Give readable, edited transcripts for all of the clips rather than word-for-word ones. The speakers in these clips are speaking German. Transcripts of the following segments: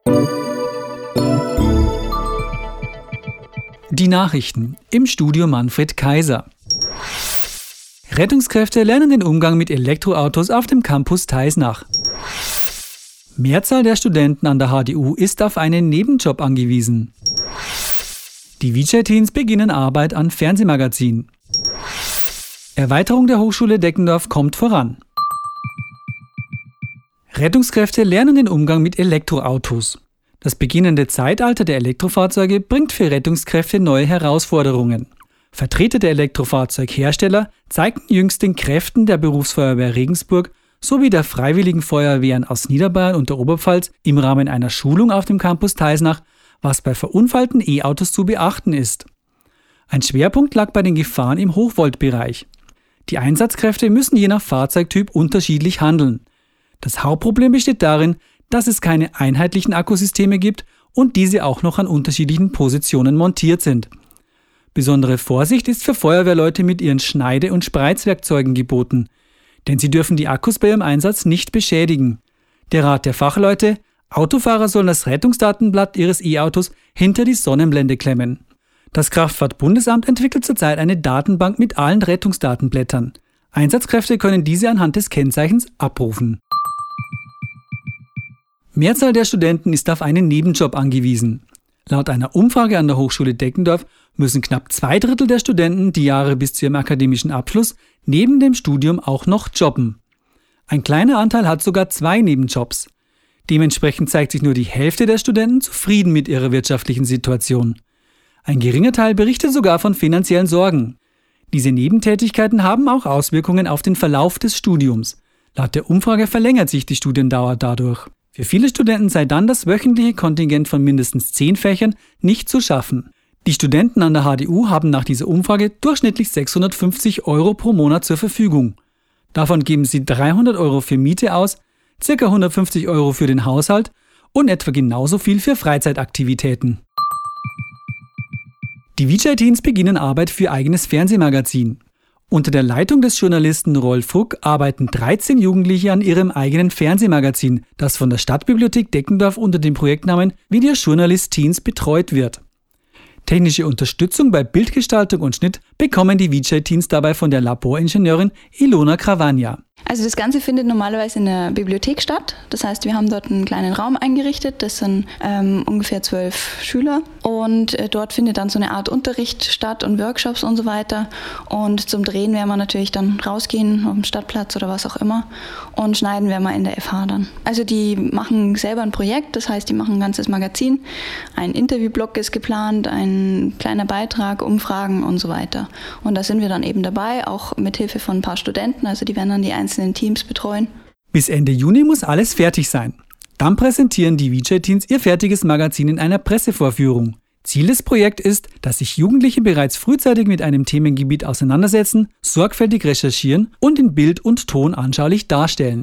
Die Nachrichten im Studio Manfred Kaiser. Rettungskräfte lernen den Umgang mit Elektroautos auf dem Campus Teisnach. Mehrzahl der Studenten an der HDU ist auf einen Nebenjob angewiesen. Die VJ-Teens beginnen Arbeit an Fernsehmagazin. Erweiterung der Hochschule Deckendorf kommt voran. Rettungskräfte lernen den Umgang mit Elektroautos. Das beginnende Zeitalter der Elektrofahrzeuge bringt für Rettungskräfte neue Herausforderungen. Vertreter der Elektrofahrzeughersteller zeigten jüngst den Kräften der Berufsfeuerwehr Regensburg sowie der Freiwilligen Feuerwehren aus Niederbayern und der Oberpfalz im Rahmen einer Schulung auf dem Campus Teisnach, was bei verunfallten E-Autos zu beachten ist. Ein Schwerpunkt lag bei den Gefahren im Hochvoltbereich. Die Einsatzkräfte müssen je nach Fahrzeugtyp unterschiedlich handeln. Das Hauptproblem besteht darin, dass es keine einheitlichen Akkusysteme gibt und diese auch noch an unterschiedlichen Positionen montiert sind. Besondere Vorsicht ist für Feuerwehrleute mit ihren Schneide- und Spreizwerkzeugen geboten, denn sie dürfen die Akkus bei ihrem Einsatz nicht beschädigen. Der Rat der Fachleute: Autofahrer sollen das Rettungsdatenblatt ihres E-Autos hinter die Sonnenblende klemmen. Das Kraftfahrtbundesamt entwickelt zurzeit eine Datenbank mit allen Rettungsdatenblättern. Einsatzkräfte können diese anhand des Kennzeichens abrufen. Mehrzahl der Studenten ist auf einen Nebenjob angewiesen. Laut einer Umfrage an der Hochschule Deckendorf müssen knapp 2/3 der Studenten die Jahre bis zu ihrem akademischen Abschluss neben dem Studium auch noch jobben. Ein kleiner Anteil hat sogar 2 Nebenjobs. Dementsprechend zeigt sich nur die Hälfte der Studenten zufrieden mit ihrer wirtschaftlichen Situation. Ein geringer Teil berichtet sogar von finanziellen Sorgen. Diese Nebentätigkeiten haben auch Auswirkungen auf den Verlauf des Studiums. Laut der Umfrage verlängert sich die Studiendauer dadurch. Für viele Studenten sei dann das wöchentliche Kontingent von mindestens 10 Fächern nicht zu schaffen. Die Studenten an der HDU haben nach dieser Umfrage durchschnittlich 650 € pro Monat zur Verfügung. Davon geben sie 300 € für Miete aus, ca. 150 € für den Haushalt und etwa genauso viel für Freizeitaktivitäten. Die VJ-Teens beginnen Arbeit für eigenes Fernsehmagazin. Unter der Leitung des Journalisten Rolf Ruck arbeiten 13 Jugendliche an ihrem eigenen Fernsehmagazin, das von der Stadtbibliothek Deckendorf unter dem Projektnamen Video Journalist Teens betreut wird. Technische Unterstützung bei Bildgestaltung und Schnitt bekommen die VJ-Teens dabei von der Laboringenieurin Ilona Krawanja. Also das Ganze findet normalerweise in der Bibliothek statt. Das heißt, wir haben dort einen kleinen Raum eingerichtet. Das sind ungefähr 12 Schüler. Und dort findet dann so eine Art Unterricht statt und Workshops und so weiter. Und zum Drehen werden wir natürlich dann rausgehen auf dem Stadtplatz oder was auch immer. Und schneiden werden wir in der FH dann. Also die machen selber ein Projekt. Das heißt, die machen ein ganzes Magazin. Ein Interviewblog ist geplant, ein kleiner Beitrag, Umfragen und so weiter. Und da sind wir dann eben dabei, auch mit Hilfe von ein paar Studenten. Also die werden dann die einzelnen Teams betreuen. Bis Ende Juni muss alles fertig sein. Dann präsentieren die VJ-Teens ihr fertiges Magazin in einer Pressevorführung. Ziel des Projekts ist, dass sich Jugendliche bereits frühzeitig mit einem Themengebiet auseinandersetzen, sorgfältig recherchieren und in Bild und Ton anschaulich darstellen.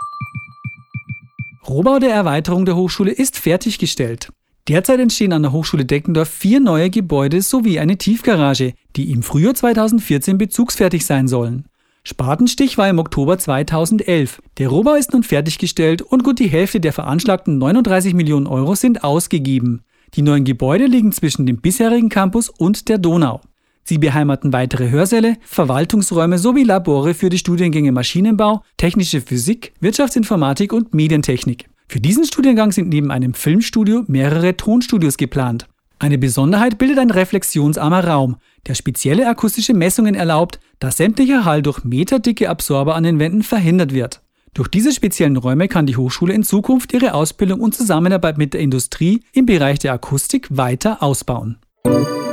Rohbau der Erweiterung der Hochschule ist fertiggestellt. Derzeit entstehen an der Hochschule Deckendorf 4 neue Gebäude sowie eine Tiefgarage, die im Frühjahr 2014 bezugsfertig sein sollen. Spatenstich war im Oktober 2011. Der Rohbau ist nun fertiggestellt und gut die Hälfte der veranschlagten 39 Millionen € sind ausgegeben. Die neuen Gebäude liegen zwischen dem bisherigen Campus und der Donau. Sie beheimaten weitere Hörsäle, Verwaltungsräume sowie Labore für die Studiengänge Maschinenbau, Technische Physik, Wirtschaftsinformatik und Medientechnik. Für diesen Studiengang sind neben einem Filmstudio mehrere Tonstudios geplant. Eine Besonderheit bildet ein reflexionsarmer Raum, der spezielle akustische Messungen erlaubt, da sämtlicher Hall durch meterdicke Absorber an den Wänden verhindert wird. Durch diese speziellen Räume kann die Hochschule in Zukunft ihre Ausbildung und Zusammenarbeit mit der Industrie im Bereich der Akustik weiter ausbauen.